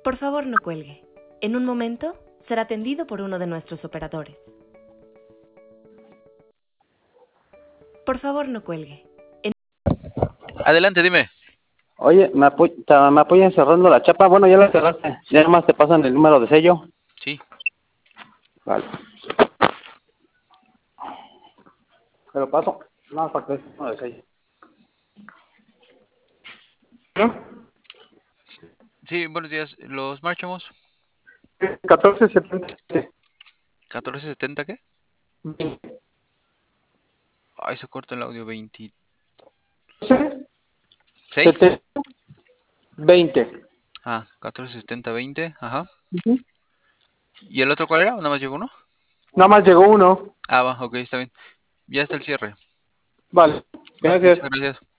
Por favor, no cuelgue. En un momento será atendido por uno de nuestros operadores. Por favor, no cuelgue. Adelante, dime. Oye, ¿me apoyan cerrando la chapa? Bueno, ya la cerraste. Ya nomás te pasan el número de sello. Sí. Vale. Te lo paso. No, para que es el número de sello. ¿No? Sí, buenos días. ¿Los marchamos? 1477. ¿1470 qué? Ay, se corta el audio. 26. 20. Ah, 1470-20. Ajá. ¿Y el otro cuál era? ¿O nada más llegó uno? Nada más llegó uno. Ah, va, ok, está bien. Ya está el cierre. Vale. Va, Gracias. muchas gracias.